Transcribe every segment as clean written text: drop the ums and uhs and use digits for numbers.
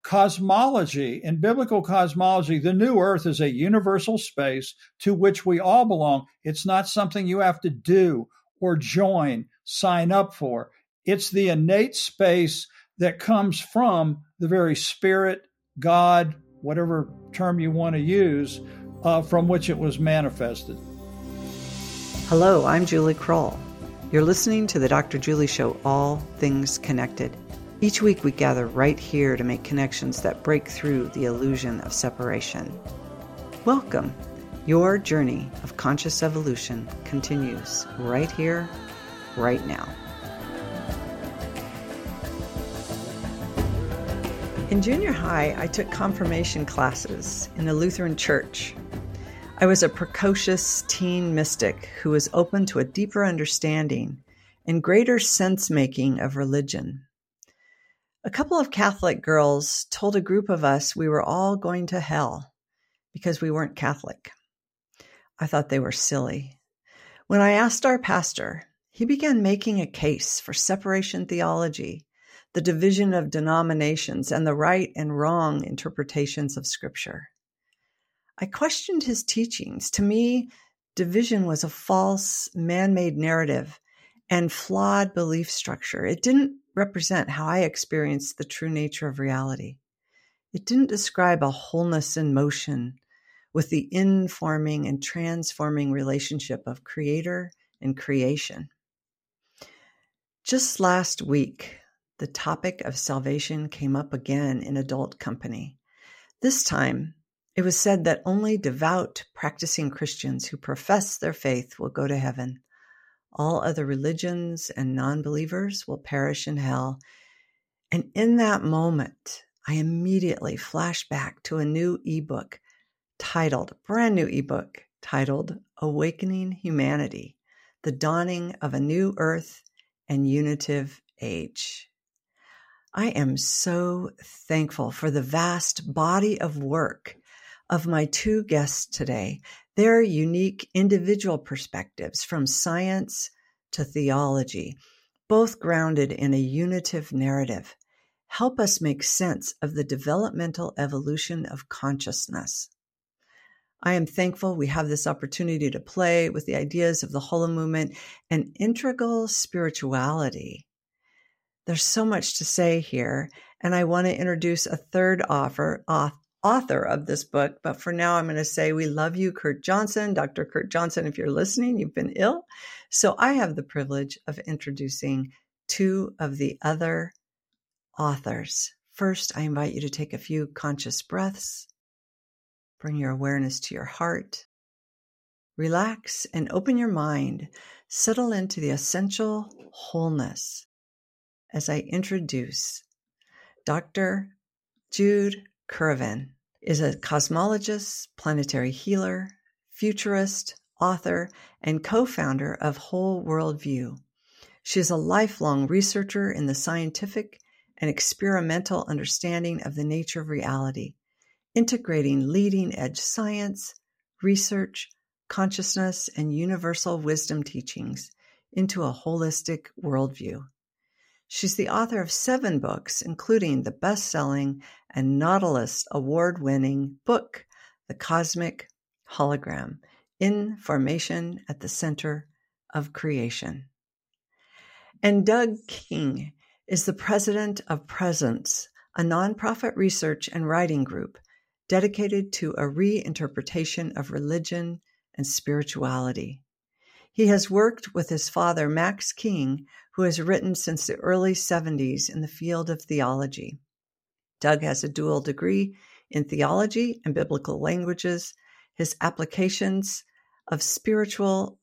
cosmology, in biblical cosmology, the new earth is a universal space to which we all belong. It's not something you have to do or join, sign up for. It's the innate space that comes from the very spirit, God, whatever term you want to use, from which it was manifested. Hello, I'm Julie Kroll. You're listening to the Dr. Julie Show, All Things Connected. Each week we gather right here to make connections that break through the illusion of separation. Welcome. Your journey of conscious evolution continues right here, right now. In junior high, I took confirmation classes in a Lutheran church. I was a precocious teen mystic who was open to a deeper understanding and greater sense-making of religion. A couple of Catholic girls told a group of us we were all going to hell because we weren't Catholic. I thought they were silly. When I asked our pastor, he began making a case for separation theology, the division of denominations, and the right and wrong interpretations of Scripture. I questioned his teachings. To me, division was a false, man-made narrative and flawed belief structure. It didn't represent how I experienced the true nature of reality. It didn't describe a wholeness in motion with the informing and transforming relationship of creator and creation. Just last week, the topic of salvation came up again in adult company. This time, it was said that only devout, practicing Christians who profess their faith will go to heaven. All other religions and non-believers will perish in hell. And in that moment, I immediately flashed back to a new ebook brand new ebook titled Awakening Humanity, The Dawning of a New Earth and Unitive Age. I am so thankful for the vast body of work of my two guests today. Their unique individual perspectives from science to theology, both grounded in a unitive narrative, help us make sense of the developmental evolution of consciousness. I am thankful we have this opportunity to play with the ideas of the holomovement and integral spirituality. There's so much to say here, and I want to introduce a third author of this book. But for now, I'm going to say we love you, Kurt Johnson. Dr. Kurt Johnson, if you're listening, you've been ill. So I have the privilege of introducing two of the other authors. First, I invite you to take a few conscious breaths. Bring your awareness to your heart. Relax and open your mind. Settle into the essential wholeness as I introduce Dr. Jude Currivan is a cosmologist, planetary healer, futurist, author, and co-founder of Whole Worldview. She is a lifelong researcher in the scientific and experimental understanding of the nature of reality, integrating leading-edge science, research, consciousness, and universal wisdom teachings into a holistic worldview. She's the author of 7 books, including the best-selling and Nautilus award-winning book, The Cosmic Hologram, Information at the Center of Creation. And Doug King is the president of Presence, a nonprofit research and writing group dedicated to a reinterpretation of religion and spirituality. He has worked with his father, Max King, who has written since the early 70s in the field of theology. Doug has a dual degree in theology and biblical languages. His applications of spiral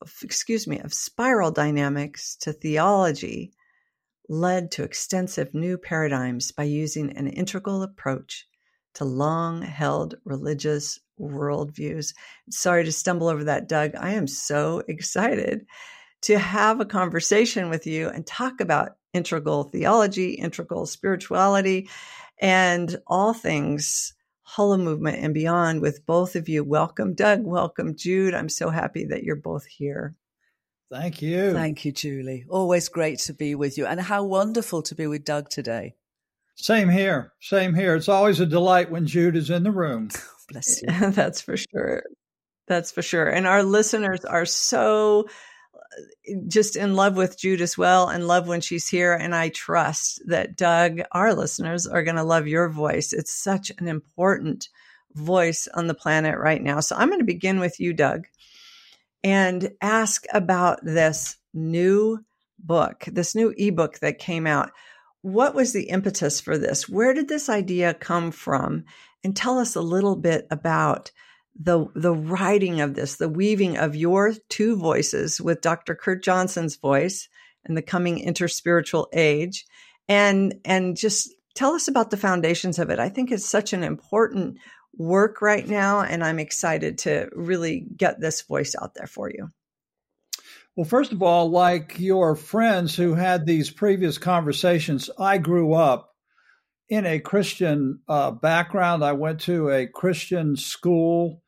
dynamics to theology led to extensive new paradigms by using an integral approach to long-held religious worldviews. Sorry to stumble over that, Doug. I am so excited to have a conversation with you and talk about integral theology, integral spirituality, and all things holomovement and beyond with both of you. Welcome, Doug. Welcome, Jude. I'm so happy that you're both here. Thank you. Thank you, Julie. Always great to be with you. And how wonderful to be with Doug today. Same here. Same here. It's always a delight when Jude is in the room. Bless you. That's for sure. That's for sure. And our listeners are so just in love with Jude as well, and love when she's here. And I trust that Doug, our listeners, are going to love your voice. It's such an important voice on the planet right now. So I'm going to begin with you, Doug, and ask about this new book, this new ebook that came out. What was the impetus for this? Where did this idea come from? And tell us a little bit about the writing of this, the weaving of your two voices with Dr. Kurt Johnson's voice and the coming interspiritual age. And just tell us about the foundations of it. I think it's such an important work right now, and I'm excited to really get this voice out there for you. Well, first of all, like your friends who had these previous conversations, I grew up in a Christian background. I went to a Christian school.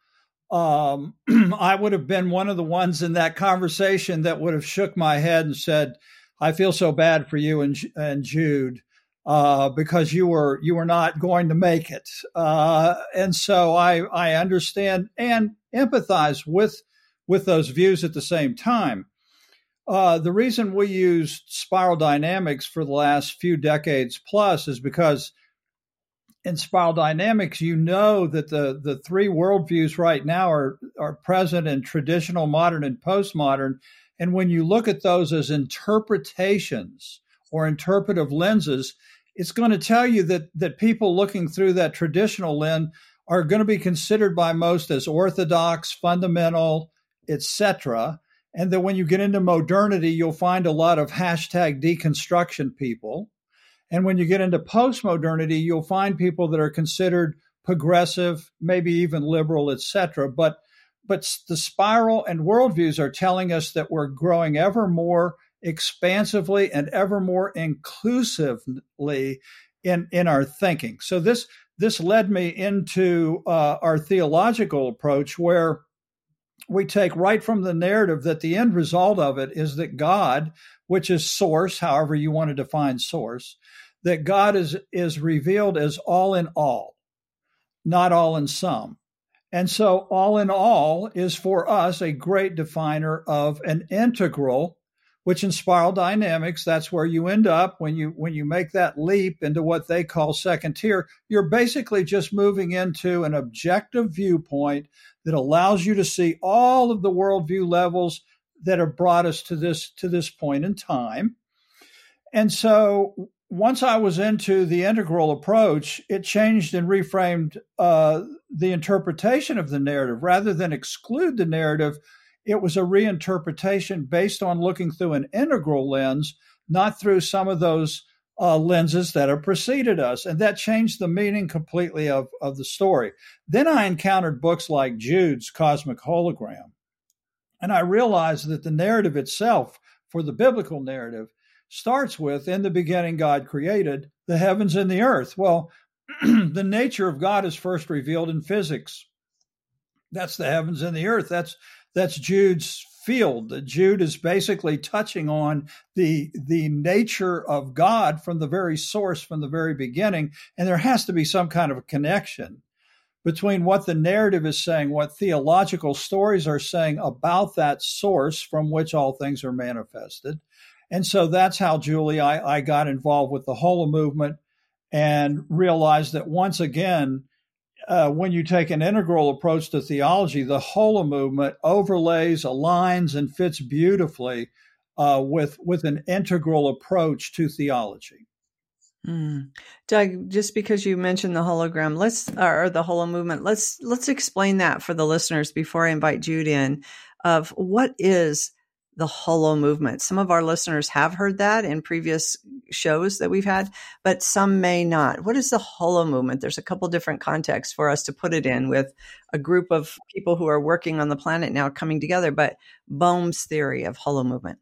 I would have been one of the ones in that conversation that would have shook my head and said, I feel so bad for you and Jude because you were not going to make it. And so I understand and empathize with those views at the same time. The reason we used spiral dynamics for the last few decades plus is because in spiral dynamics, you know that the three worldviews right now are present in traditional, modern, and postmodern. And when you look at those as interpretations or interpretive lenses, it's going to tell you that people looking through that traditional lens are going to be considered by most as orthodox, fundamental, etc. And that when you get into modernity, you'll find a lot of hashtag deconstruction people. And when you get into postmodernity, you'll find people that are considered progressive, maybe even liberal, etc. But the spiral and worldviews are telling us that we're growing ever more expansively and ever more inclusively in our thinking. So this led me into our theological approach, where we take right from the narrative that the end result of it is that God, which is source, however you want to define source, that God is revealed as all in all, not all in some. And so all in all is for us a great definer of an integral, which in spiral dynamics, that's where you end up when you make that leap into what they call second tier. You're basically just moving into an objective viewpoint that allows you to see all of the worldview levels that have brought us to this point in time. And so once I was into the integral approach, it changed and reframed the interpretation of the narrative. Rather than exclude the narrative, it was a reinterpretation based on looking through an integral lens, not through some of those lenses that have preceded us. And that changed the meaning completely of the story. Then I encountered books like Jude's Cosmic Hologram. And I realized that the narrative itself, for the biblical narrative, starts with, in the beginning, God created the heavens and the earth. Well, the nature of God is first revealed in physics. That's the heavens and the earth. That's Jude's field. Jude is basically touching on the nature of God from the very source, from the very beginning. And there has to be some kind of a connection between what the narrative is saying, what theological stories are saying about that source from which all things are manifested. And so that's how, Julie, I got involved with the Holo movement and realized that once again, when you take an integral approach to theology, the Holo movement overlays, aligns, and fits beautifully with an integral approach to theology. Doug, just because you mentioned the hologram, or the Holo movement, let's explain that for the listeners before I invite Jude in, of what is the Holo movement. Some of our listeners have heard that in previous shows that we've had, but some may not. What is the Holo movement? There's a couple different contexts for us to put it in, with a group of people who are working on the planet now coming together, but Bohm's theory of Holo movement.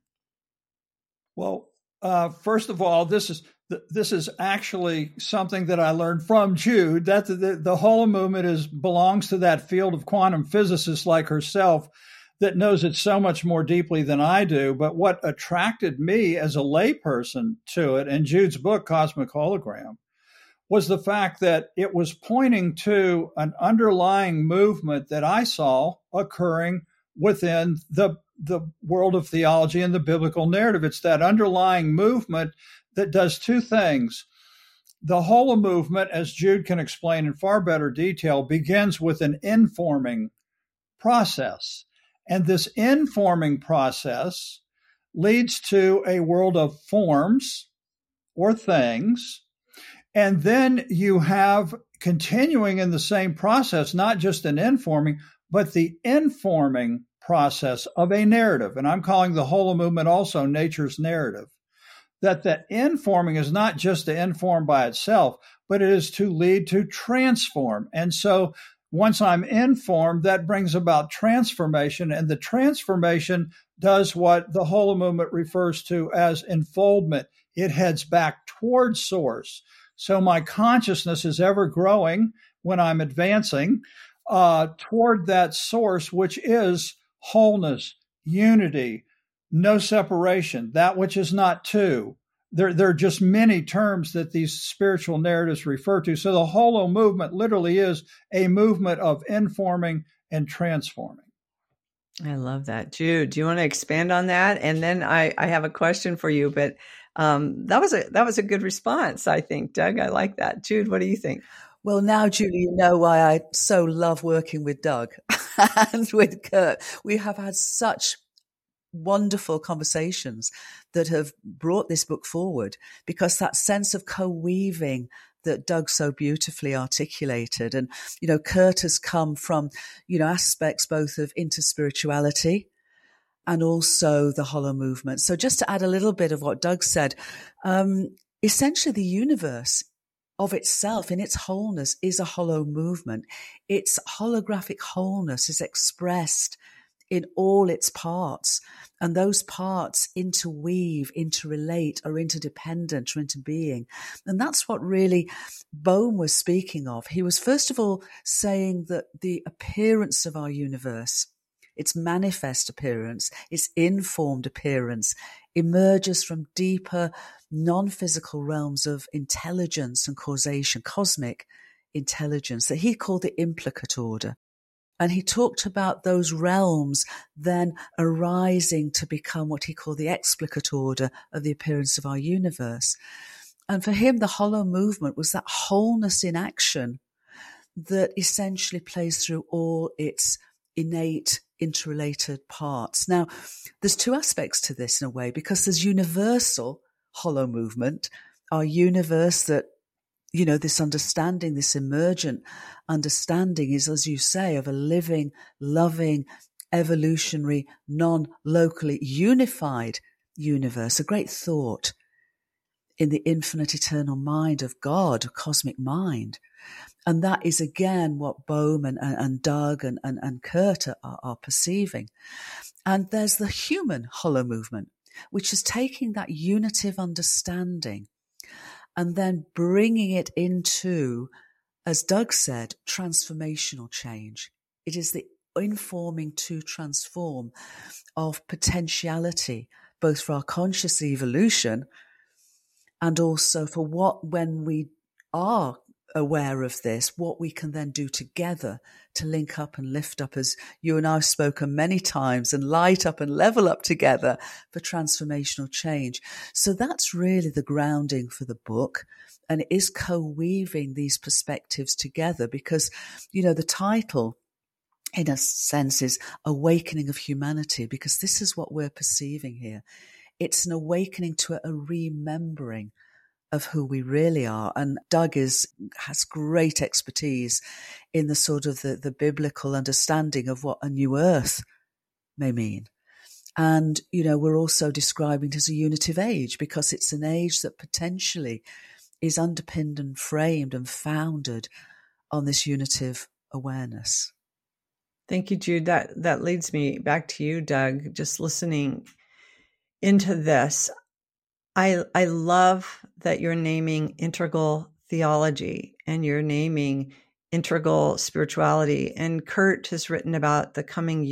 Well, first of all, this is actually something that I learned from Jude, that the Holo movement belongs to that field of quantum physicists like herself that knows it so much more deeply than I do. But what attracted me as a layperson to it, and Jude's book, Cosmic Hologram, was the fact that it was pointing to an underlying movement that I saw occurring within the world of theology and the biblical narrative. It's that underlying movement that does two things. The Hola movement, as Jude can explain in far better detail, begins with an informing process. And this informing process leads to a world of forms or things. And then you have, continuing in the same process, not just an informing, but the informing process of a narrative. And I'm calling the Hola movement also nature's narrative. That informing is not just to inform by itself, but it is to lead to transform. And so once I'm informed, that brings about transformation, and the transformation does what the Hola movement refers to as enfoldment. It heads back towards source. So my consciousness is ever growing when I'm advancing toward that source, which is wholeness, unity, no separation, that which is not two. There are just many terms that these spiritual narratives refer to. So the Hola movement literally is a movement of informing and transforming. I love that. Jude, do you want to expand on that? And then I have a question for you, but that was a good response, I think. Doug, I like that. Jude, what do you think? Well, now, Julie, you know why I so love working with Doug and with Kurt. We have had such wonderful conversations that have brought this book forward, because that sense of co-weaving that Doug so beautifully articulated. And, Kurt has come from, aspects both of interspirituality and also the Hola movement. So just to add a little bit of what Doug said, essentially the universe of itself in its wholeness is a Hola movement. Its holographic wholeness is expressed in all its parts, and those parts interweave, interrelate, are interdependent, or interbeing. And that's what really Bohm was speaking of. He was first of all saying that the appearance of our universe, its manifest appearance, its informed appearance, emerges from deeper non-physical realms of intelligence and causation, cosmic intelligence, that he called the implicate order. And he talked about those realms then arising to become what he called the explicate order of the appearance of our universe. And for him, the Hola movement was that wholeness in action that essentially plays through all its innate interrelated parts. Now, there's two aspects to this in a way, because there's universal Hola movement, our universe that, this understanding, this emergent understanding is, as you say, of a living, loving, evolutionary, non-locally unified universe, a great thought in the infinite eternal mind of God, a cosmic mind. And that is, again, what Bohm and Doug and Kurt are perceiving. And there's the human Hola movement, which is taking that unitive understanding and then bringing it into, as Doug said, transformational change. It is the informing to transform of potentiality, both for our conscious evolution and also for when we are aware of this, what we can then do together to link up and lift up, as you and I have spoken many times, and light up and level up together for transformational change. So that's really the grounding for the book. And it is co-weaving these perspectives together because, the title, in a sense, is Awakening of Humanity, because this is what we're perceiving here. It's an awakening to a remembering of who we really are. And Doug has great expertise in the sort of the biblical understanding of what a new earth may mean. And, we're also describing it as a unitive age, because it's an age that potentially is underpinned and framed and founded on this unitive awareness. Thank you, Jude. That leads me back to you, Doug, just listening into this. I love that you're naming integral theology and you're naming integral spirituality. And Kurt has written about the coming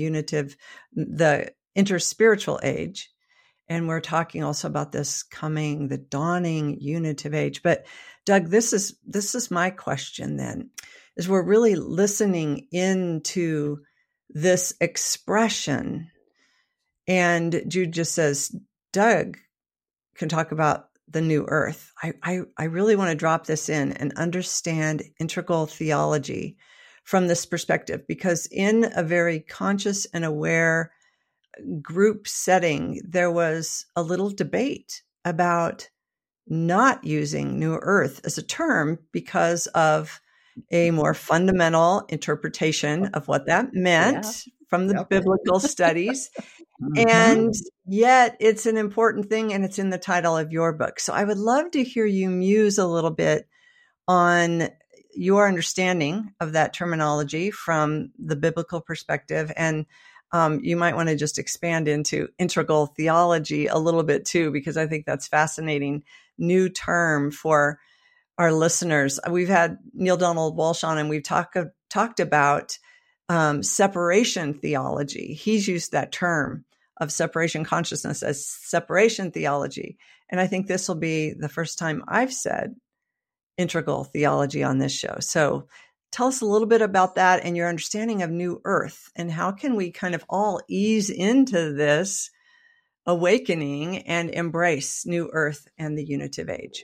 the interspiritual age. And we're talking also about the dawning unitive age. But Doug, this is my question then, is we're really listening into this expression. And Jude just says, Doug can talk about the new earth. I really want to drop this in and understand integral theology from this perspective, because in a very conscious and aware group setting, there was a little debate about not using new earth as a term because of a more fundamental interpretation of what that meant from the biblical studies. And yet it's an important thing, and it's in the title of your book. So I would love to hear you muse a little bit on your understanding of that terminology from the biblical perspective. And you might want to just expand into integral theology a little bit too, because I think that's fascinating new term for our listeners. We've had Neale Donald Walsch on, and we've talked about separation theology. He's used that term of separation consciousness as separation theology. And I think this will be the first time I've said integral theology on this show. So tell us a little bit about that and your understanding of New Earth, and how can we kind of all ease into this awakening and embrace New Earth and the unitive age?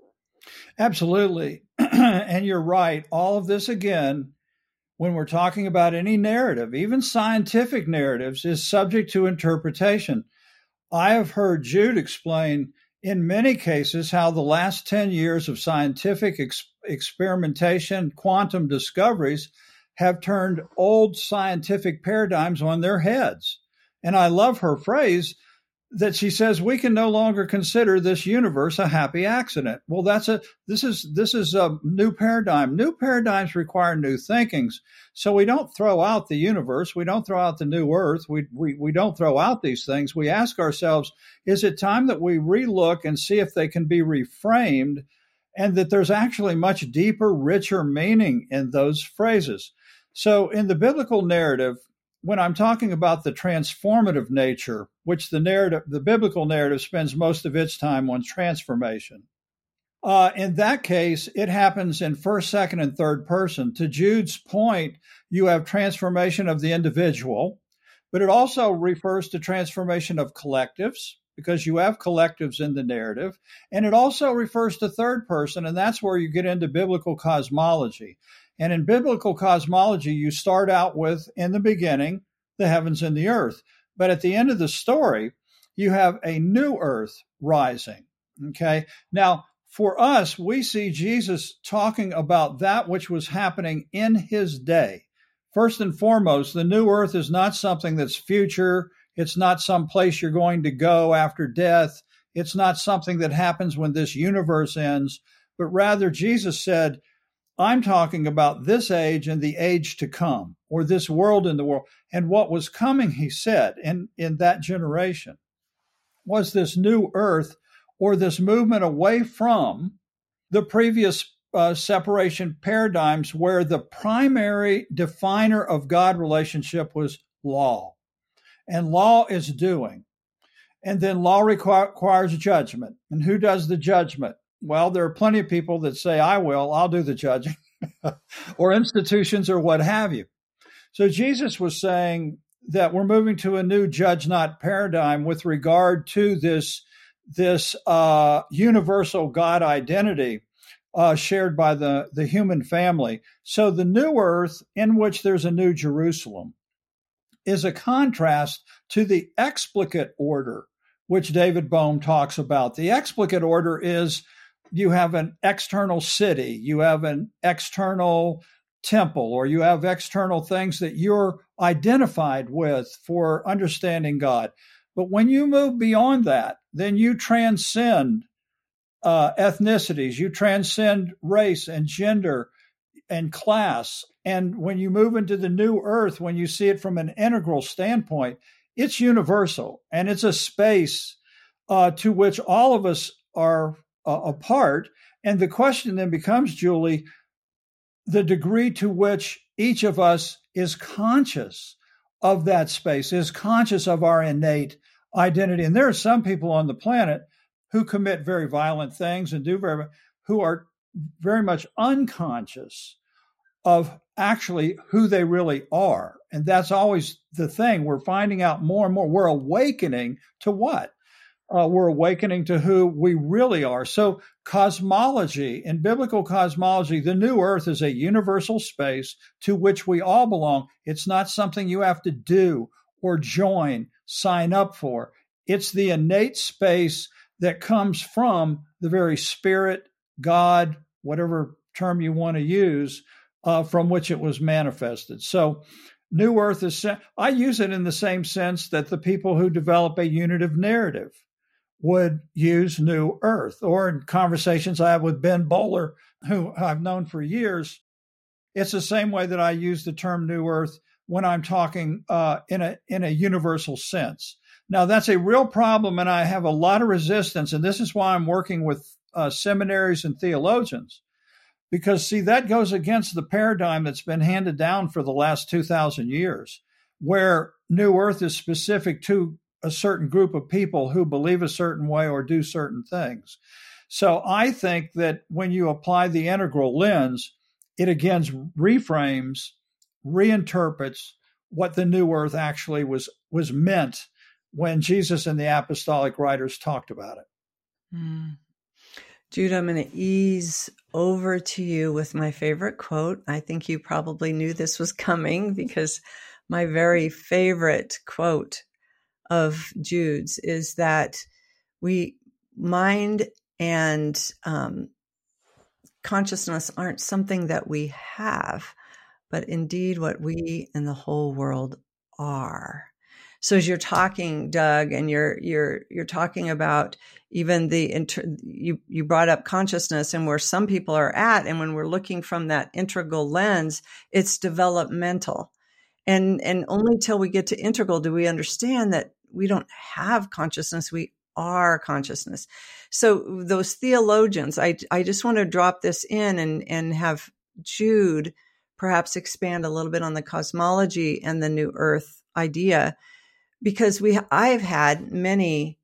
Absolutely. And you're right. All of this, again, when we're talking about any narrative, even scientific narratives, is subject to interpretation. I have heard Jude explain in many cases how the last 10 years of scientific experimentation, quantum discoveries, have turned old scientific paradigms on their heads. And I love her phrase that she says, we can no longer consider this universe a happy accident. Well, this is a new paradigm. New paradigms require new thinkings. So we don't throw out the universe. We don't throw out the new earth. We don't throw out these things. We ask ourselves, is it time that we relook and see if they can be reframed, and that there's actually much deeper, richer meaning in those phrases? So in the biblical narrative, when I'm talking about the transformative nature, which the biblical narrative spends most of its time on transformation, in that case, it happens in first, second, and third person. To Jude's point, you have transformation of the individual, but it also refers to transformation of collectives, because you have collectives in the narrative. And it also refers to third person, and that's where you get into biblical cosmology. And in biblical cosmology, you start out with, in the beginning, the heavens and the earth. But at the end of the story, you have a new earth rising. Okay. Now, for us, we see Jesus talking about that which was happening in his day. First and foremost, the new earth is not something that's future. It's not some place you're going to go after death. It's not something that happens when this universe ends. But rather, Jesus said, I'm talking about this age and the age to come, or this world and the world. And what was coming, he said, in that generation, was this new earth, or this movement away from the previous separation paradigms, where the primary definer of God relationship was law. And law is doing. And then law requires judgment. And who does the judgment? Well, there are plenty of people that say, I'll do the judging, or institutions, or what have you. So Jesus was saying that we're moving to a new judge not paradigm with regard to this universal God identity shared by the human family. So the new earth, in which there's a new Jerusalem, is a contrast to the explicate order, which David Bohm talks about. The explicate order is, you have an external city, you have an external temple, or you have external things that you're identified with for understanding God. But when you move beyond that, then you transcend ethnicities, you transcend race and gender and class. And when you move into the new earth, when you see it from an integral standpoint, it's universal, and it's a space to which all of us are apart. And the question then becomes, Julie, the degree to which each of us is conscious of that space, is conscious of our innate identity. And there are some people on the planet who commit very violent things and who are very much unconscious of actually who they really are. And that's always the thing. We're finding out more and more. We're awakening to what? We're awakening to who we really are. So cosmology, in biblical cosmology, the new earth is a universal space to which we all belong. It's not something you have to do or join, sign up for. It's the innate space that comes from the very spirit, God, whatever term you want to use, from which it was manifested. So new earth is, I use it in the same sense that the people who develop a unitive narrative would use new earth. Or in conversations I have with Ben Bowler, who I've known for years, it's the same way that I use the term new earth when I'm talking in a universal sense. Now, that's a real problem, and I have a lot of resistance, and this is why I'm working with seminaries and theologians, because, see, that goes against the paradigm that's been handed down for the last 2,000 years, where new earth is specific to a certain group of people who believe a certain way or do certain things. So I think that when you apply the integral lens, it again reframes, reinterprets what the new earth actually was meant when Jesus and the apostolic writers talked about it. Jude, I'm going to ease over to you with my favorite quote. I think you probably knew this was coming, because my very favorite quote of Jude's is that mind and consciousness aren't something that we have, but indeed what we and the whole world are. So as you're talking, Doug, and you're talking about even you brought up consciousness and where some people are at, and when we're looking from that integral lens, it's developmental, and only till we get to integral do we understand that we don't have consciousness, we are consciousness. So those theologians, I just want to drop this in and have Jude perhaps expand a little bit on the cosmology and the new earth idea, because I've had many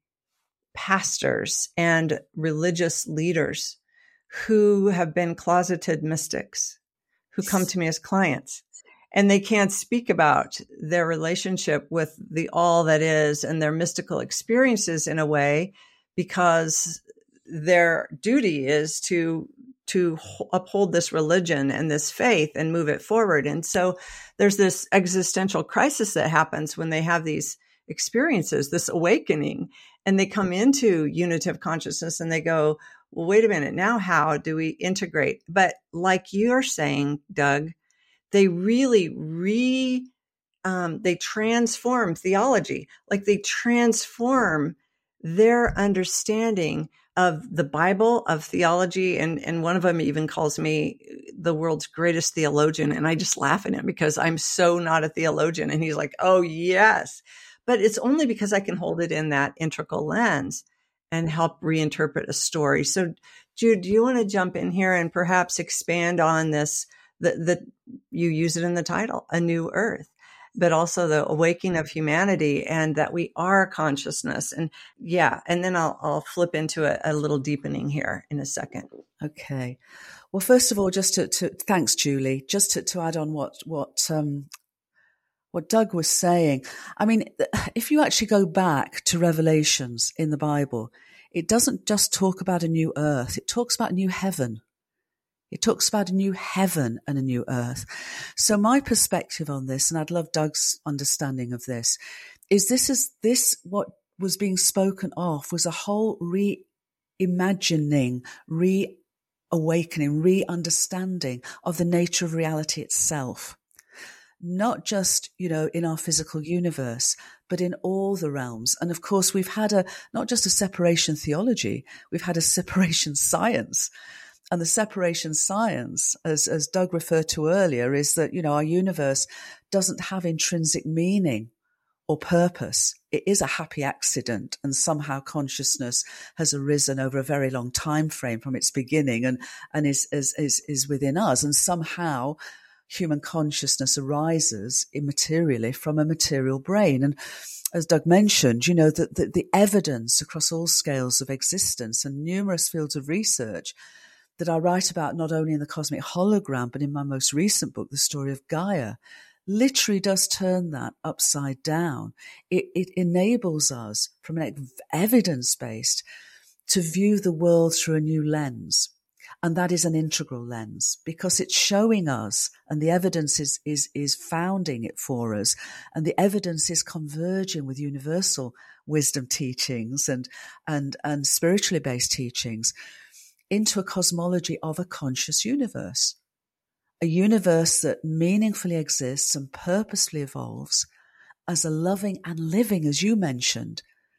pastors and religious leaders who have been closeted mystics who come to me as clients, and they can't speak about their relationship with the all that is and their mystical experiences in a way, because their duty is to uphold this religion and this faith and move it forward. And so there's this existential crisis that happens when they have these experiences, this awakening, and they come into unitive consciousness and they go, well, wait a minute, now how do we integrate? But like you're saying, Doug, they really they transform theology, like they transform their understanding of the Bible, of theology. And one of them even calls me the world's greatest theologian. And I just laugh at him because I'm so not a theologian. And he's like, oh, yes. But it's only because I can hold it in that integral lens and help reinterpret a story. So, Jude, do you want to jump in here and perhaps expand on this? That you use it in the title, A New Earth, but also the awakening of humanity, and that we are consciousness. And and then I'll flip into a little deepening here in a second. Okay. Well, first of all, just to thanks, Julie, just to add on what Doug was saying. I mean, if you actually go back to Revelations in the Bible, it doesn't just talk about a new earth. It talks about a new heaven. It talks about a new heaven and a new earth. So my perspective on this, and I'd love Doug's understanding of this, is this what was being spoken of was a whole reimagining, reawakening, re-understanding of the nature of reality itself. Not just, in our physical universe, but in all the realms. And of course, we've had not just a separation theology, we've had a separation science. And the separation science, as Doug referred to earlier, is that, our universe doesn't have intrinsic meaning or purpose. It is a happy accident, and somehow consciousness has arisen over a very long time frame from its beginning and is within us. And somehow human consciousness arises immaterially from a material brain. And as Doug mentioned, the evidence across all scales of existence and numerous fields of research that I write about not only in The Cosmic Hologram, but in my most recent book, The Story of Gaia, literally does turn that upside down. It enables us, from an evidence-based, to view the world through a new lens. And that is an integral lens, because it's showing us, and the evidence is founding it for us, and the evidence is converging with universal wisdom teachings and spiritually based teachings into a cosmology of a conscious universe. A universe that meaningfully exists and purposely evolves as a loving and living, as you mentioned,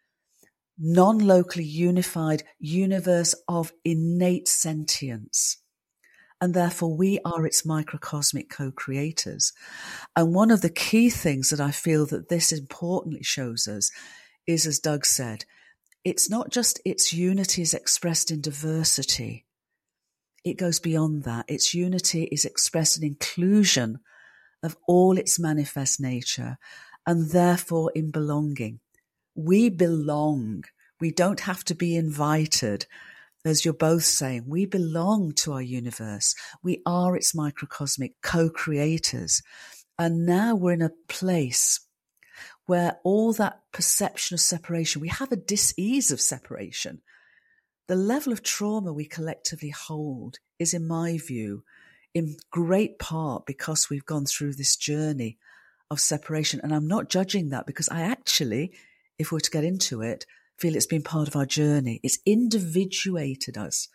non-locally unified universe of innate sentience. And therefore we are its microcosmic co-creators. And one of the key things that I feel that this importantly shows us is, as Doug said, it's not just its unity is expressed in diversity. It goes beyond that. Its unity is expressed in inclusion of all its manifest nature, and therefore in belonging. We belong. We don't have to be invited, as you're both saying. We belong to our universe. We are its microcosmic co-creators. And now we're in a place where all that perception of separation, we have a dis-ease of separation. The level of trauma we collectively hold is, in my view, in great part because we've gone through this journey of separation. And I'm not judging that, because I actually, if we're to get into it, feel it's been part of our journey. It's individuated us.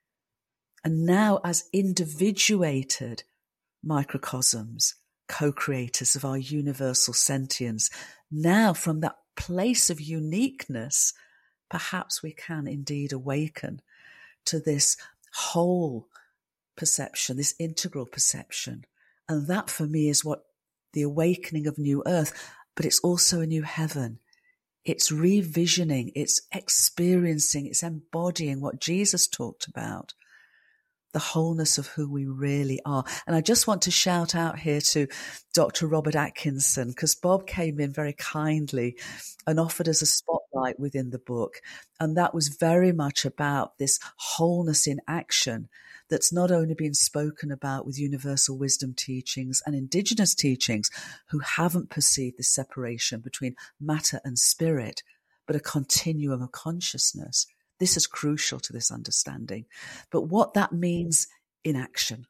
And now, as individuated microcosms, co-creators of our universal sentience, now from that place of uniqueness, perhaps we can indeed awaken to this whole perception, this integral perception. And that for me is what the awakening of New Earth, but it's also a new heaven. It's revisioning, it's experiencing, it's embodying what Jesus talked about, the wholeness of who we really are. And I just want to shout out here to Dr. Robert Atkinson, because Bob came in very kindly and offered us a spotlight within the book. And that was very much about this wholeness in action that's not only been spoken about with universal wisdom teachings and indigenous teachings who haven't perceived this separation between matter and spirit, but a continuum of consciousness. This is crucial to this understanding. But what that means in action.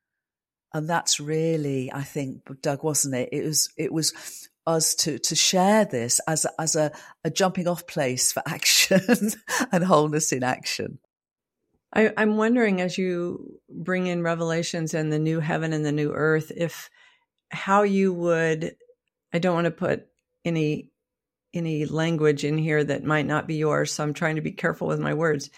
And that's really, I think, Doug, wasn't it? It was us to share this as a jumping off place for action and wholeness in action. I'm wondering, as you bring in Revelations and the new heaven and the new earth, how you would, I don't want to put any language in here that might not be yours, so I'm trying to be careful with my words.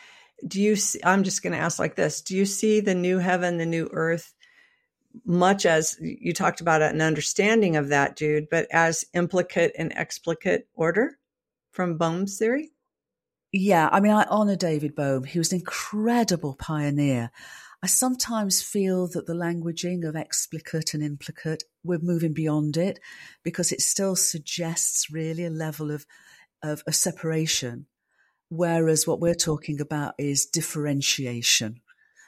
I'm just going to ask like this. Do you see the new heaven, the new earth, much as you talked about an understanding of that, Jude, but as implicate and explicate order from Boehm's theory? Yeah, I mean, I honor David Bohm. He was an incredible pioneer. I sometimes feel that the languaging of explicate and implicate, we're moving beyond it, because it still suggests really a level of a separation, whereas what we're talking about is differentiation.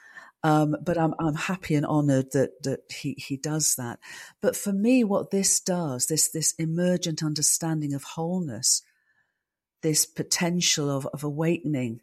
But I'm happy and honored that he does that. But for me, what this does, this emergent understanding of wholeness, this potential of awakening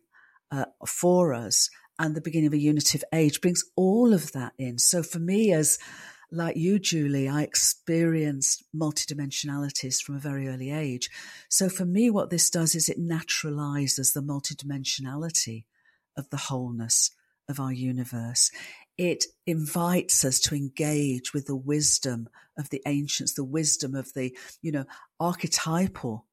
for us, and the beginning of a unitive age brings all of that in. So for me, as like you, Julie, I experienced multidimensionalities from a very early age. So for me, what this does is it naturalizes the multidimensionality of the wholeness of our universe. It invites us to engage with the wisdom of the ancients, the wisdom of the, archetypal,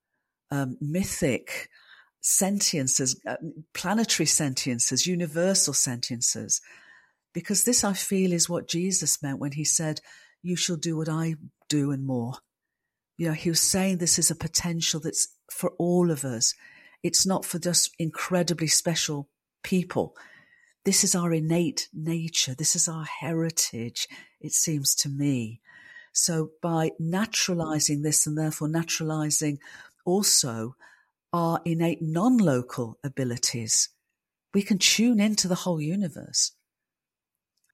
mythic sentiences, planetary sentiences, universal sentiences. Because this, I feel, is what Jesus meant when he said, you shall do what I do and more. He was saying this is a potential that's for all of us. It's not for just incredibly special people. This is our innate nature. This is our heritage, it seems to me. So by naturalizing this, and therefore naturalizing also our innate non-local abilities, we can tune into the whole universe.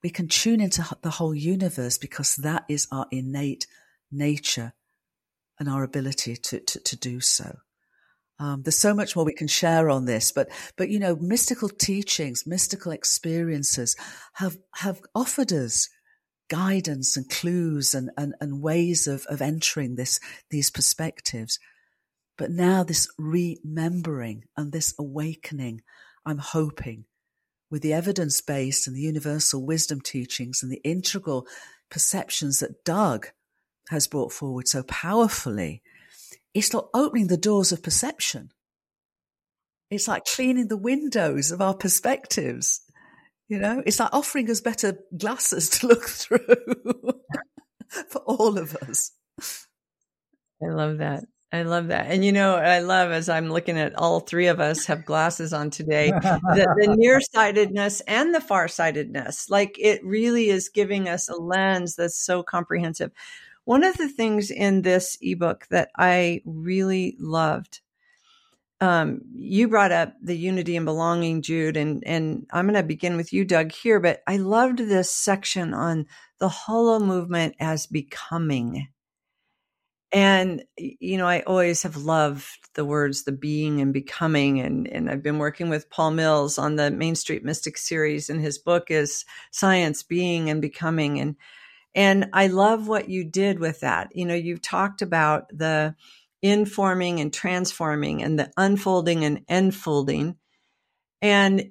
we can tune into the whole universe, because that is our innate nature and our ability to do so. There's so much more we can share on this, but mystical teachings, mystical experiences have offered us guidance and clues and ways of entering these perspectives. But now this remembering and this awakening, I'm hoping, with the evidence-based and the universal wisdom teachings and the integral perceptions that Doug has brought forward so powerfully, it's not opening the doors of perception. It's like cleaning the windows of our perspectives. It's like offering us better glasses to look through for all of us. I love that. And, I love, as I'm looking at all three of us have glasses on today, the nearsightedness and the farsightedness, like it really is giving us a lens that's so comprehensive. One of the things in this ebook that I really loved, you brought up the unity and belonging, Jude, and I'm going to begin with you, Doug, here, but I loved this section on the holo movement as becoming. And, I always have loved the words, the being and becoming. And I've been working with Paul Mills on the Main Street Mystic series, and his book is Science, Being and Becoming. And I love what you did with that. You've talked about the informing and transforming and the unfolding and enfolding, and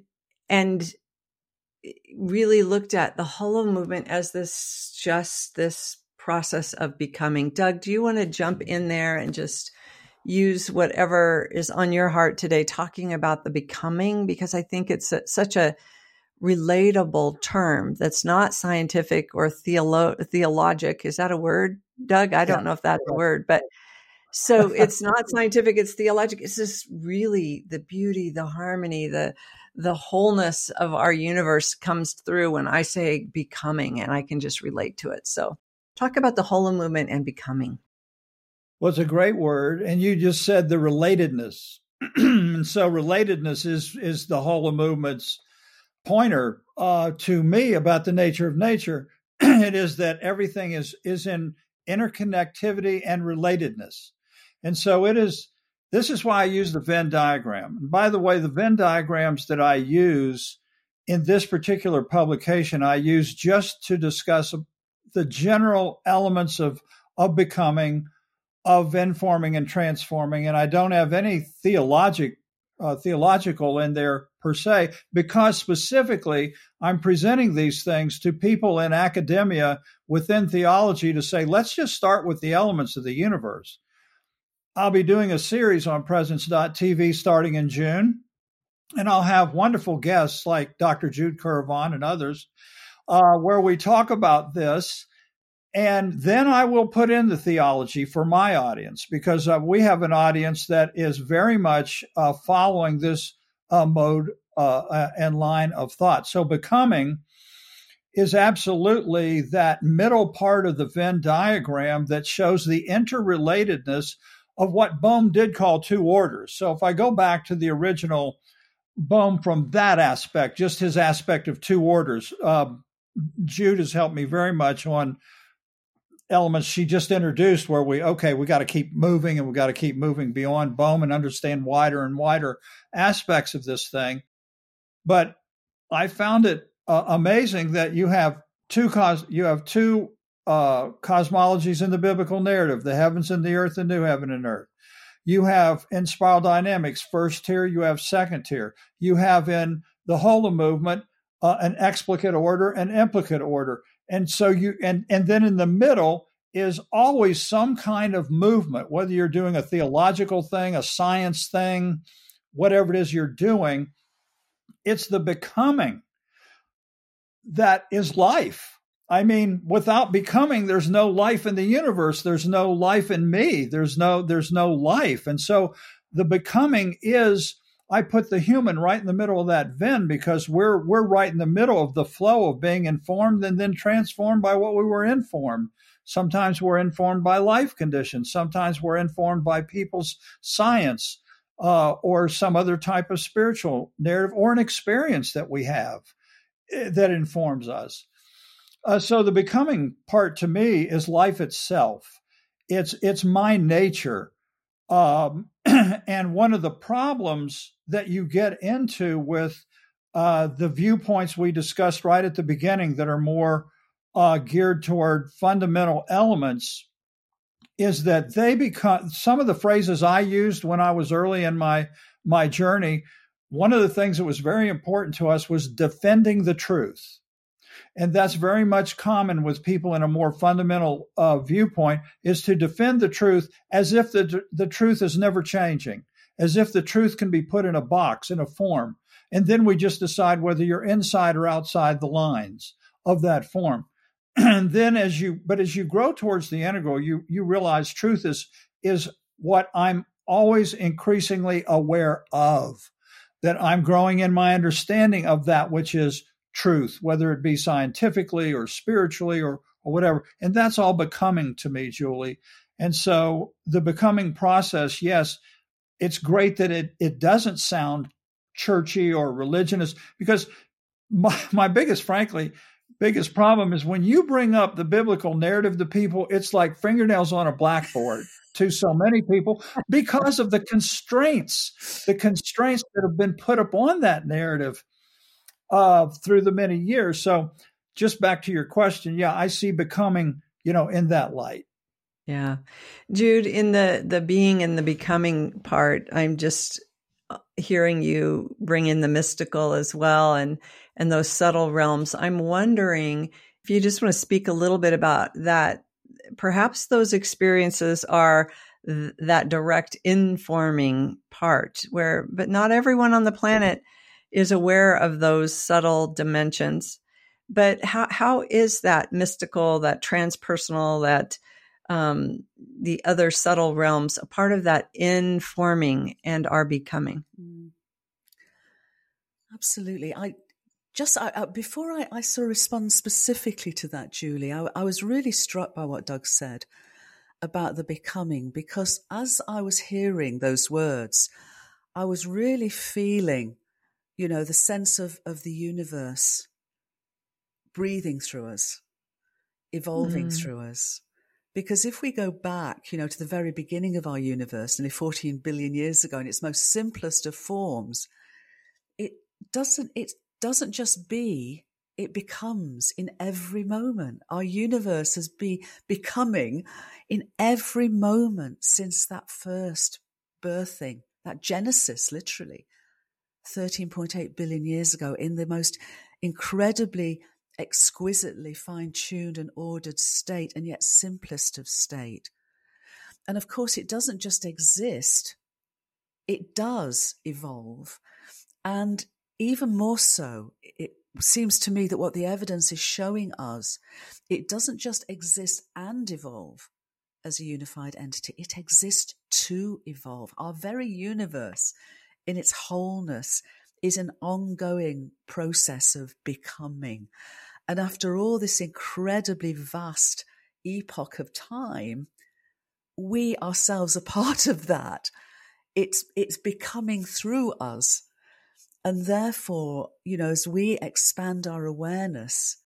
really looked at the holo movement as this process of becoming. Doug, do you want to jump in there and just use whatever is on your heart today, talking about the becoming? Because I think it's such a relatable term that's not scientific or theologic. Is that a word, Doug? I don't know if that's a word, but so it's not scientific, it's theologic. It's just really the beauty, the harmony, the wholeness of our universe comes through when I say becoming, and I can just relate to it. So talk about the holo movement and becoming. Well, it's a great word. And you just said the relatedness. And so relatedness is the holo movement's pointer to me about the nature of nature. It is that everything is in interconnectivity and relatedness. And so this is why I use the Venn diagram. And by the way, the Venn diagrams that I use in this particular publication, I use just to discuss the general elements of becoming, of informing and transforming. And I don't have any theological in there per se, because specifically I'm presenting these things to people in academia within theology to say, let's just start with the elements of the universe. I'll be doing a series on Presence.tv starting in June, and I'll have wonderful guests like Dr. Jude Curvon and others, where we talk about this. And then I will put in the theology for my audience, because we have an audience that is very much following this mode and line of thought. So becoming is absolutely that middle part of the Venn diagram that shows the interrelatedness of what Bohm did call two orders. So if I go back to the original Bohm from that aspect, just his aspect of two orders, Jude has helped me very much on elements she just introduced where we got to keep moving, and we got to keep moving beyond Bohm and understand wider and wider aspects of this thing. But I found it amazing that you have two cosmologies in the biblical narrative: the heavens and the earth, the new heaven and earth. You have in spiral dynamics, first tier, you have second tier. You have in the holo movement an explicate order and implicate order. And so and then in the middle is always some kind of movement, whether you're doing a theological thing, a science thing, whatever it is you're doing, it's the becoming that is life. I mean, without becoming, there's no life in the universe. There's no life in me. There's no life. And so the becoming is, I put the human right in the middle of that Venn, because we're right in the middle of the flow of being informed and then transformed by what we were informed. Sometimes we're informed by life conditions. Sometimes we're informed by people's science or some other type of spiritual narrative or an experience that we have that informs us. So the becoming part to me is life itself. It's my nature. And one of the problems that you get into with the viewpoints we discussed right at the beginning that are more geared toward fundamental elements is that they become some of the phrases I used when I was early in my journey. One of the things that was very important to us was defending the truth. And that's very much common with people in a more fundamental viewpoint, is to defend the truth as if the truth is never changing, as if the truth can be put in a box, in a form. And then we just decide whether you're inside or outside the lines of that form. And then as you grow towards the integral, you realize truth is what I'm always increasingly aware of, that I'm growing in my understanding of that which is truth, whether it be scientifically or spiritually or whatever. And that's all becoming to me, Julie. And so the becoming process, yes, it's great that it doesn't sound churchy or religious, because my biggest problem is when you bring up the biblical narrative to people, it's like fingernails on a blackboard to so many people because of the constraints that have been put upon that narrative through the many years. So just back to your question, yeah, I see becoming, in that light. Yeah. Jude, in the being and the becoming part, I'm just hearing you bring in the mystical as well and those subtle realms. I'm wondering if you just want to speak a little bit about that. Perhaps those experiences are that direct informing part but not everyone on the planet is aware of those subtle dimensions. But how is that mystical, that transpersonal, that the other subtle realms a part of that informing and our becoming? Absolutely. Before I sort of respond specifically to that, Julie, I was really struck by what Doug said about the becoming, because as I was hearing those words, I was really feeling, the sense of the universe breathing through us, evolving through us. Because if we go back, to the very beginning of our universe, nearly 14 billion years ago, in its most simplest of forms, it doesn't just be, it becomes in every moment. Our universe has been becoming in every moment since that first birthing, that Genesis, literally 13.8 billion years ago, in the most incredibly, exquisitely fine-tuned and ordered state, and yet simplest of state. And of course, it doesn't just exist, it does evolve. And even more so, it seems to me that what the evidence is showing us, it doesn't just exist and evolve as a unified entity, it exists to evolve. Our very universe in its wholeness is an ongoing process of becoming. And after all this incredibly vast epoch of time, we ourselves are part of that. It's becoming through us. And therefore, as we expand our awareness,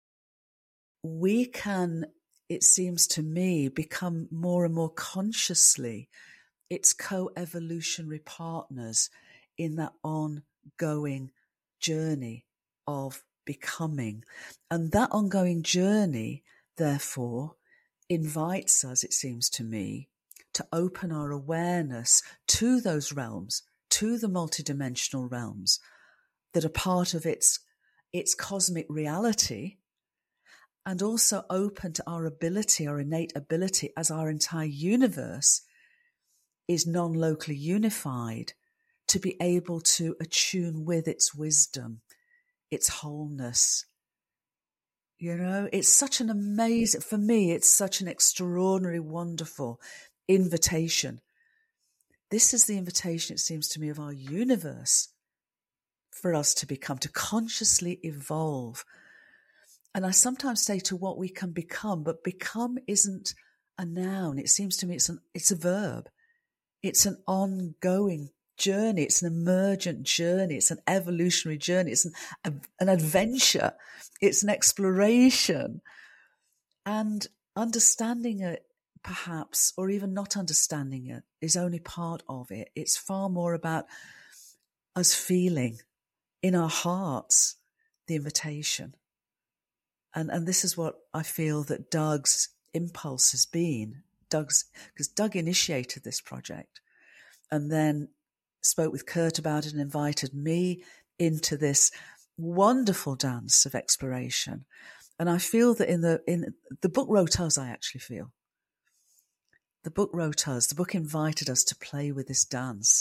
we can, it seems to me, become more and more consciously its co-evolutionary partners in that ongoing journey of becoming. And that ongoing journey, therefore, invites us, it seems to me, to open our awareness to those realms, to the multidimensional realms that are part of its cosmic reality, and also open to our ability, our innate ability, as our entire universe is non-locally unified, to be able to attune with its wisdom, its wholeness. It's such an amazing, for me, it's such an extraordinary, wonderful invitation. This is the invitation, it seems to me, of our universe for us to become, to consciously evolve. And I sometimes say to what we can become, but become isn't a noun. It seems to me it's a verb. It's an ongoing journey. It's an emergent journey. It's an evolutionary journey. It's an adventure. It's an exploration. And understanding it, perhaps, or even not understanding it, is only part of it. It's far more about us feeling in our hearts the invitation. And this is what I feel that Doug's impulse has been. Because Doug initiated this project and then spoke with Kurt about it and invited me into this wonderful dance of exploration. And I feel that in the book wrote us, I actually feel. The book wrote us. The book invited us to play with this dance.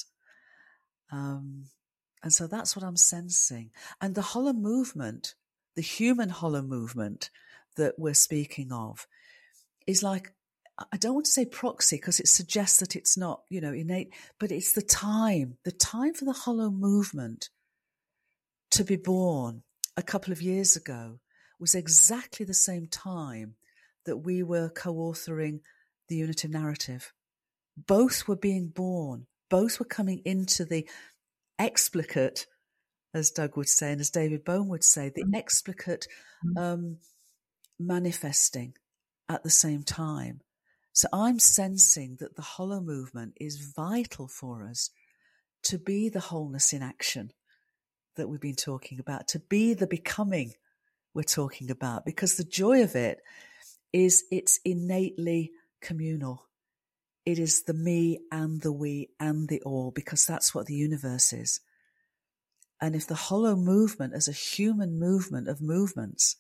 And so that's what I'm sensing. And the hollow movement, the human hollow movement that we're speaking of, is like, I don't want to say proxy because it suggests that it's not, innate, but it's the time for the hollow movement to be born a couple of years ago was exactly the same time that we were co-authoring the unitive narrative. Both were being born. Both were coming into the explicate, as Doug would say, and as David Bohm would say, the explicate manifesting at the same time. So I'm sensing that the hollow movement is vital for us to be the wholeness in action that we've been talking about, to be the becoming we're talking about, because the joy of it is it's innately communal. It is the me and the we and the all, because that's what the universe is. And if the hollow movement as a human movement of movements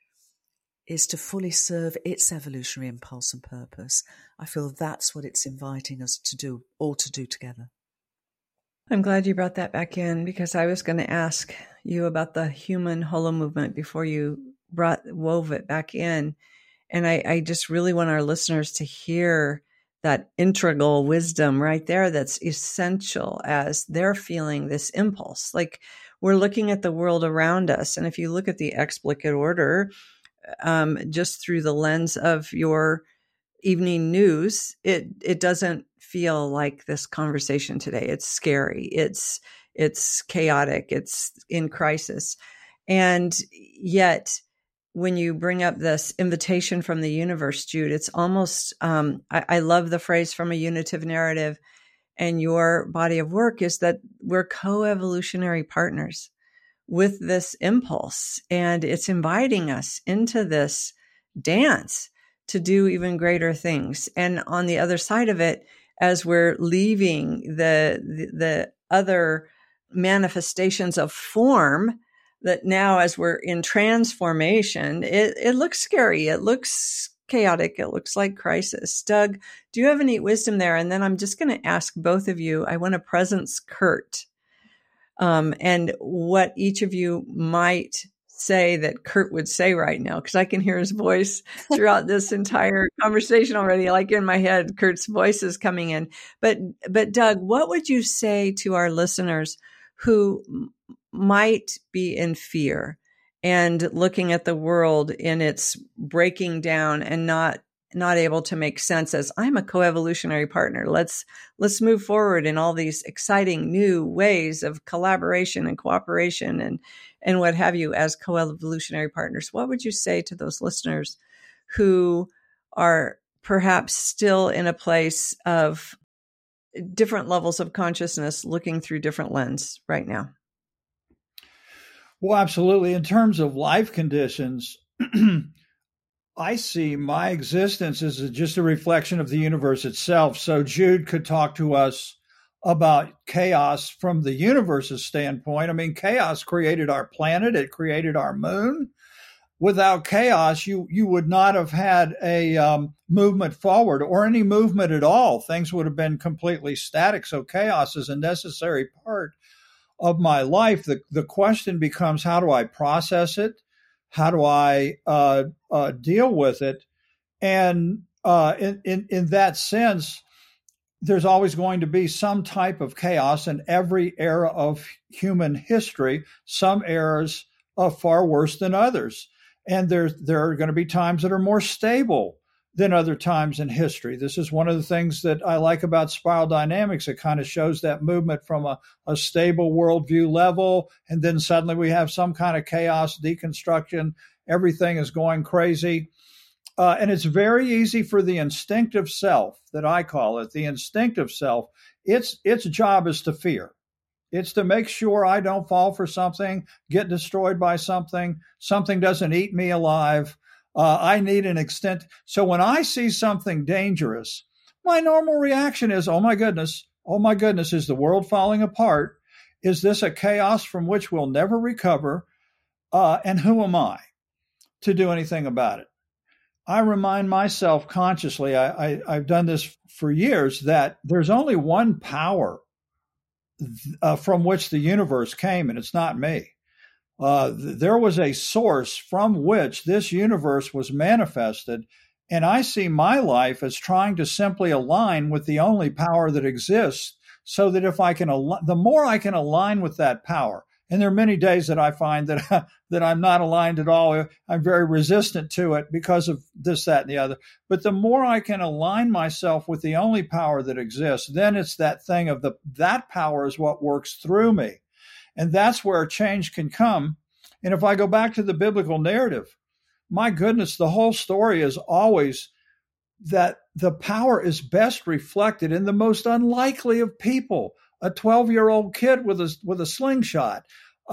is to fully serve its evolutionary impulse and purpose, I feel that's what it's inviting us to do, all to do together. I'm glad you brought that back in, because I was going to ask you about the human hollow movement before you wove it back in. And I just really want our listeners to hear that integral wisdom right there that's essential as they're feeling this impulse. Like, we're looking at the world around us. And if you look at the explicate order, just through the lens of your evening news, it doesn't feel like this conversation today. It's scary. It's chaotic. It's in crisis. And yet, when you bring up this invitation from the universe, Jude, it's almost, I love the phrase from a unitive narrative, and your body of work is that we're co-evolutionary partners with this impulse. And it's inviting us into this dance to do even greater things. And on the other side of it, as we're leaving the other manifestations of form, that now as we're in transformation, it looks scary. It looks chaotic. It looks like crisis. Doug, do you have any wisdom there? And then I'm just going to ask both of you, I want to presence Kurt, and what each of you might say that Kurt would say right now, because I can hear his voice throughout this entire conversation already. Like in my head, Kurt's voice is coming in. But Doug, what would you say to our listeners who might be in fear and looking at the world in its breaking down and not able to make sense as I'm a co-evolutionary partner. Let's move forward in all these exciting new ways of collaboration and cooperation and what have you as co-evolutionary partners. What would you say to those listeners who are perhaps still in a place of different levels of consciousness, looking through different lenses right now? Well, absolutely. In terms of life conditions, I see my existence as just a reflection of the universe itself. So Jude could talk to us about chaos from the universe's standpoint. I mean, chaos created our planet. It created our moon. Without chaos, you would not have had a movement forward or any movement at all. Things would have been completely static. So chaos is a necessary part of my life. The question becomes, how do I process it? How do I deal with it? And in that sense, there's always going to be some type of chaos in every era of human history. Some eras are far worse than others. And there are going to be times that are more stable than other times in history. This is one of the things that I like about spiral dynamics. It kind of shows that movement from a stable worldview level, and then suddenly we have some kind of chaos, deconstruction. Everything is going crazy. And it's very easy for the instinctive self, that I call it, the instinctive self, its job is to fear. It's to make sure I don't fall for something, get destroyed by something doesn't eat me alive. I need an extent. So when I see something dangerous, my normal reaction is, oh my goodness, is the world falling apart? Is this a chaos from which we'll never recover? And who am I to do anything about it? I remind myself consciously, I've done this for years, that there's only one power from which the universe came, and it's not me. There was a source from which this universe was manifested, and I see my life as trying to simply align with the only power that exists, so that if I can, the more I can align with that power, and there are many days that I find that that I'm not aligned at all. I'm very resistant to it because of this, that, and the other. But the more I can align myself with the only power that exists, then it's that thing of that power is what works through me. And that's where change can come. And if I go back to the biblical narrative, my goodness, the whole story is always that the power is best reflected in the most unlikely of people. A 12-year-old kid with a slingshot,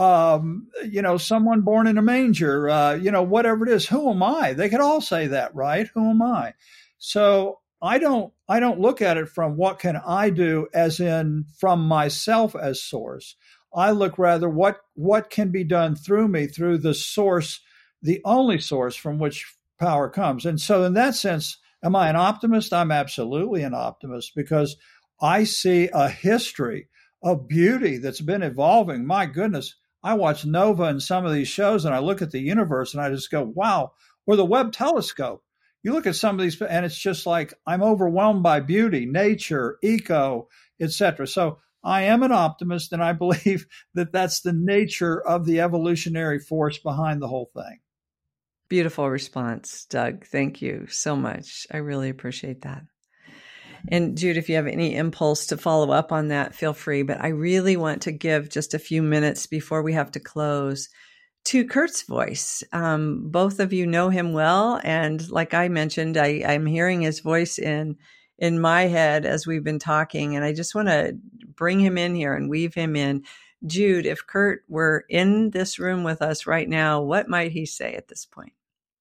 someone born in a manger, whatever it is. Who am I? They could all say that, right? Who am I? So I don't look at it from what can I do, as in from myself as source. I look rather what can be done through me, through the source, the only source from which power comes. And so in that sense, am I an optimist? I'm absolutely an optimist, because I see a history of beauty that's been evolving. My goodness, I watch Nova and some of these shows, and I look at the universe and I just go, wow. Or the Webb telescope. You look at some of these, and it's just like I'm overwhelmed by beauty, nature, eco, etc. So I am an optimist, and I believe that that's the nature of the evolutionary force behind the whole thing. Beautiful response, Doug. Thank you so much. I really appreciate that. And Jude, if you have any impulse to follow up on that, feel free. But I really want to give just a few minutes before we have to close to Kurt's voice. Both of you know him well. And like I mentioned, I'm hearing his voice in my head as we've been talking. And I just want to bring him in here and weave him in. Jude, if Kurt were in this room with us right now, what might he say at this point?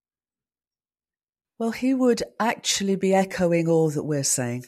Well, he would actually be echoing all that we're saying.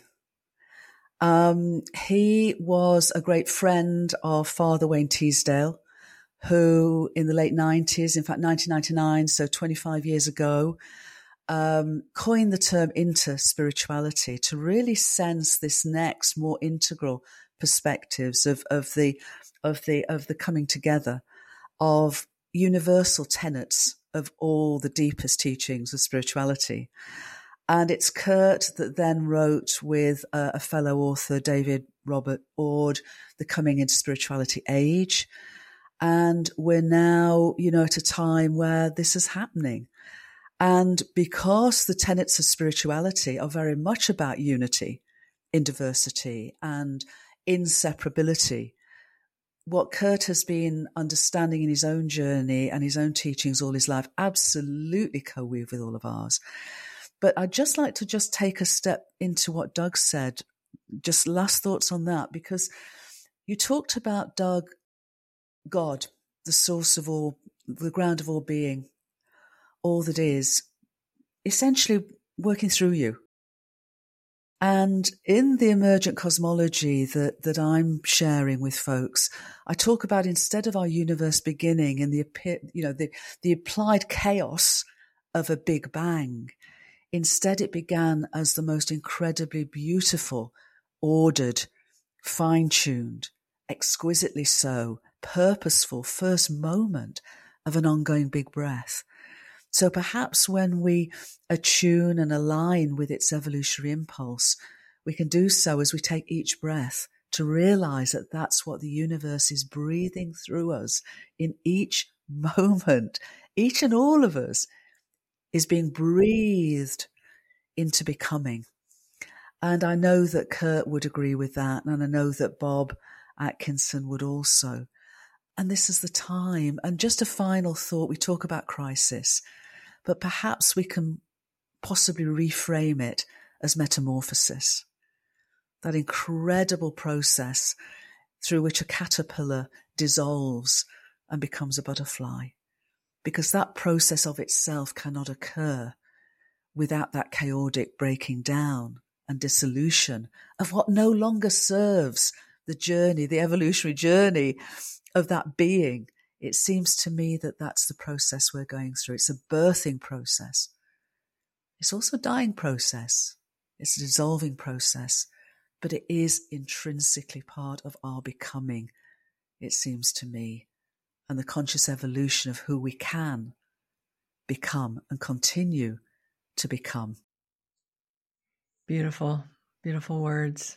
He was a great friend of Father Wayne Teasdale, who in the late 90s, in fact, 1999, so 25 years ago, coined the term interspirituality to really sense this next, more integral perspectives of the coming together of universal tenets of all the deepest teachings of spirituality. And it's Kurt that then wrote with a fellow author, David Robert Ord, The Coming into Spirituality Age. And we're now, at a time where this is happening. And because the tenets of spirituality are very much about unity in diversity and inseparability, what Kurt has been understanding in his own journey and his own teachings all his life absolutely co-weave with all of ours. But I'd just like to just take a step into what Doug said, just last thoughts on that, because you talked about, Doug, God, the source of all, the ground of all being, all that is, essentially working through you. And in the emergent cosmology that I'm sharing with folks, I talk about, instead of our universe beginning in the applied chaos of a big bang, instead it began as the most incredibly beautiful, ordered, fine-tuned, exquisitely so, purposeful first moment of an ongoing big breath. So perhaps when we attune and align with its evolutionary impulse, we can do so as we take each breath to realize that that's what the universe is breathing through us in each moment. Each and all of us is being breathed into becoming. And I know that Kurt would agree with that, and I know that Bob Atkinson would also. And this is the time. And just a final thought, we talk about crisis, but perhaps we can possibly reframe it as metamorphosis. That incredible process through which a caterpillar dissolves and becomes a butterfly. Because that process of itself cannot occur without that chaotic breaking down and dissolution of what no longer serves the journey, the evolutionary journey of that being. It seems to me that that's the process we're going through. It's a birthing process. It's also a dying process. It's a dissolving process. But it is intrinsically part of our becoming, it seems to me, and the conscious evolution of who we can become and continue to become. Beautiful, beautiful words.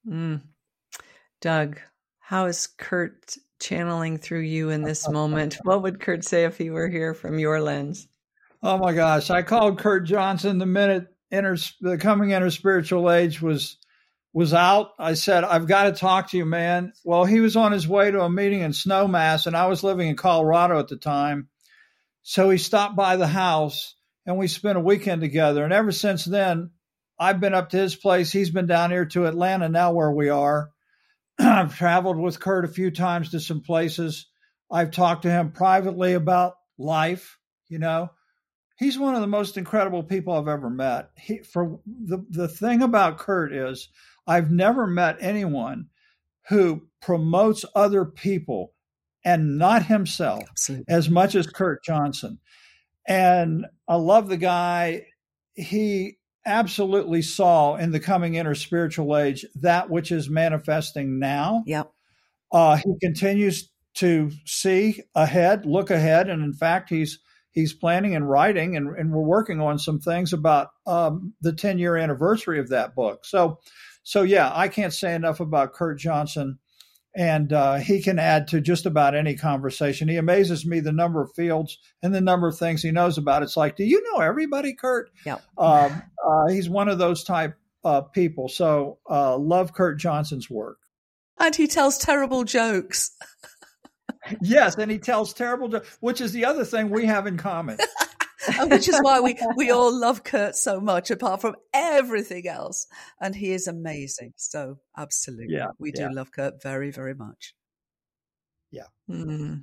Doug, how is Kurt channeling through you in this moment? What would Kurt say if he were here from your lens? Oh my gosh, I called Kurt Johnson the minute the coming interspiritual age was out. I said, I've got to talk to you, man. Well, he was on his way to a meeting in Snowmass, and I was living in Colorado at the time. So he stopped by the house, and we spent a weekend together. And ever since then, I've been up to his place. He's been down here to Atlanta now where we are. I've traveled with Kurt a few times to some places. I've talked to him privately about life. He's one of the most incredible people I've ever met. The thing about Kurt is I've never met anyone who promotes other people and not himself as much as Kurt Johnson. And I love the guy. He absolutely saw in the coming interspiritual age that which is manifesting now. Yep. He continues to see ahead, look ahead. And in fact, he's planning and writing, and we're working on some things about the 10-year anniversary of that book. So yeah, I can't say enough about Kurt Johnson, and he can add to just about any conversation. He amazes me, the number of fields and the number of things he knows about. It's like, do you know everybody, Kurt? Yeah. He's one of those type people. So love Kurt Johnson's work. And he tells terrible jokes. Yes, and he tells terrible jokes, which is the other thing we have in common. Which is why we all love Kurt so much, apart from everything else. And he is amazing. So absolutely. Yeah, we do love Kurt very, very much. Yeah. Mm-hmm.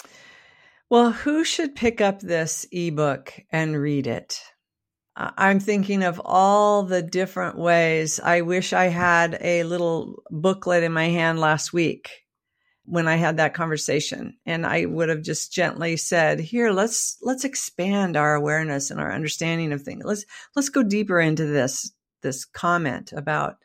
Well, who should pick up this ebook and read it? I'm thinking of all the different ways. I wish I had a little booklet in my hand last week when I had that conversation, and I would have just gently said, here, let's expand our awareness and our understanding of things. Let's go deeper into this comment about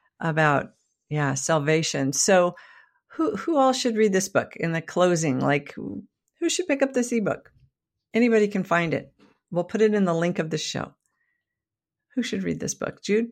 salvation. So who all should read this book in the closing? Like, who should pick up this ebook? Anybody can find it. We'll put it in the link of the show. Who should read this book? Jude?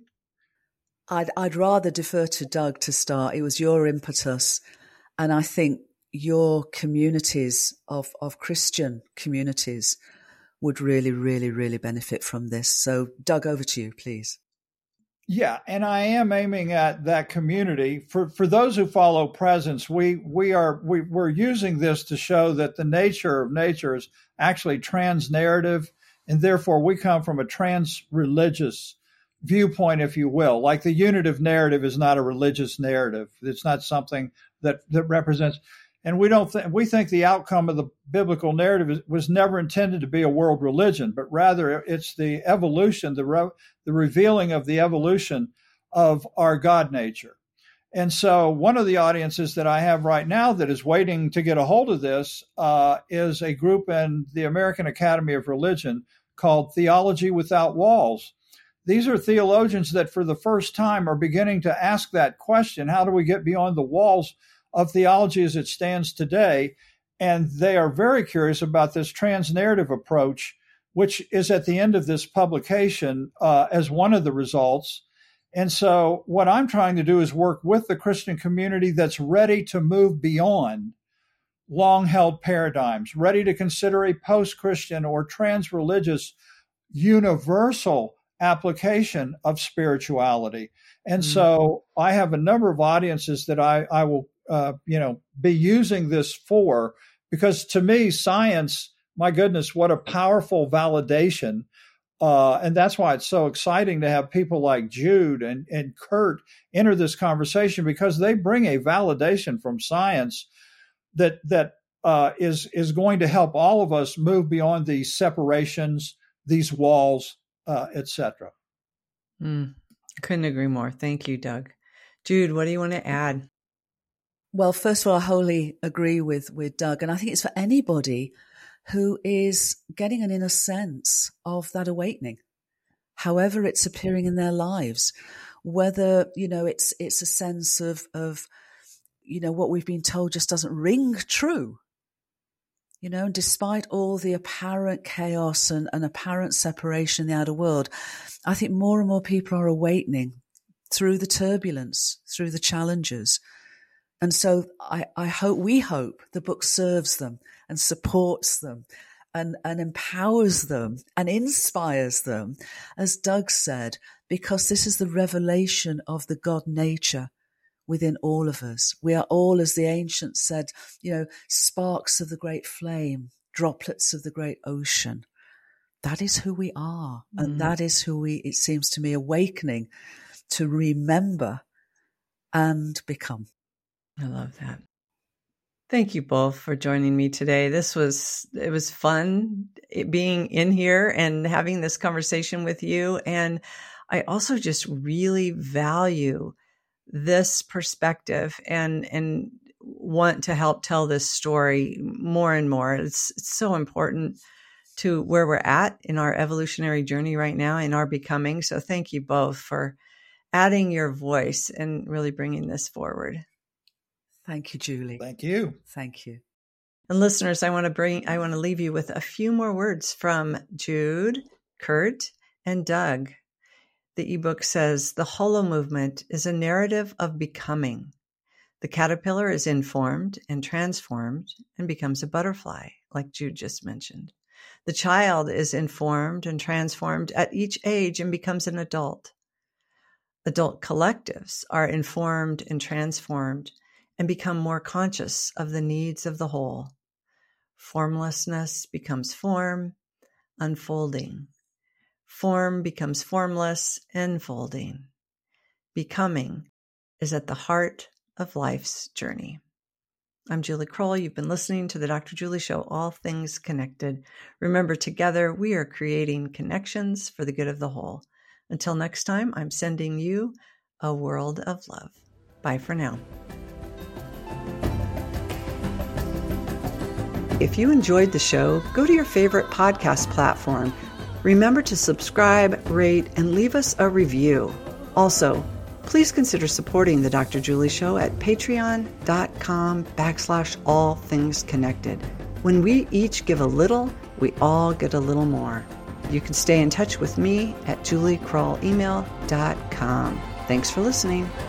I'd rather defer to Doug to start. It was your impetus. And I think your communities of Christian communities would really, really, really benefit from this. So Doug, over to you, please. Yeah, and I am aiming at that community. For those who follow Presence, we're using this to show that the nature of nature is actually trans-narrative, and therefore we come from a trans-religious viewpoint, if you will. Like the unitive narrative is not a religious narrative. It's not something that represents, and we think the outcome of the biblical narrative was never intended to be a world religion, but rather it's the evolution, the revealing of the evolution of our God nature. And so one of the audiences that I have right now that is waiting to get a hold of this is a group in the American Academy of Religion called Theology Without Walls. These are theologians that for the first time are beginning to ask that question, how do we get beyond the walls of theology as it stands today? And they are very curious about this trans-narrative approach, which is at the end of this publication as one of the results. And so what I'm trying to do is work with the Christian community that's ready to move beyond long-held paradigms, ready to consider a post-Christian or trans-religious universal application of spirituality. And so I have a number of audiences that I will be using this for, because to me, science, my goodness, what a powerful validation And that's why it's so exciting to have people like Jude and Kurt enter this conversation, because they bring a validation from science that is going to help all of us move beyond these separations, these walls, etc. Couldn't agree more. Thank you, Doug. Jude, what do you want to add? Well, first of all, I wholly agree with Doug. And I think it's for anybody who is getting an inner sense of that awakening, however it's appearing in their lives, whether, it's a sense of, what we've been told just doesn't ring true. Despite all the apparent chaos and apparent separation in the outer world, I think more and more people are awakening through the turbulence, through the challenges. And so we hope the book serves them and supports them and empowers them and inspires them, as Doug said, because this is the revelation of the God nature within all of us. We are all, as the ancients said, sparks of the great flame, droplets of the great ocean. That is who we are. And that is who it seems to me, awakening to remember and become. I love that. Thank you both for joining me today. It was fun being in here and having this conversation with you. And I also just really value this perspective and want to help tell this story more and more. It's so important to where we're at in our evolutionary journey right now, in our becoming. So thank you both for adding your voice and really bringing this forward. Thank you, Julie. Thank you. Thank you. And listeners, I want to leave you with a few more words from Jude, Kurt, and Doug. The ebook says, the Holo movement is a narrative of becoming. The caterpillar is informed and transformed and becomes a butterfly, like Jude just mentioned. The child is informed and transformed at each age and becomes an adult. Adult collectives are informed and transformed and become more conscious of the needs of the whole. Formlessness becomes form, unfolding. Form becomes formless, enfolding. Becoming is at the heart of life's journey. I'm Julie Kroll. You've been listening to the Dr. Julie Show, All Things Connected. Remember, together we are creating connections for the good of the whole. Until next time, I'm sending you a world of love. Bye for now. If you enjoyed the show, go to your favorite podcast platform. Remember to subscribe, rate, and leave us a review. Also, please consider supporting the Dr. Julie Show at patreon.com/allthingsconnected. When we each give a little, we all get a little more. You can stay in touch with me at juliekrollemail.com. Thanks for listening.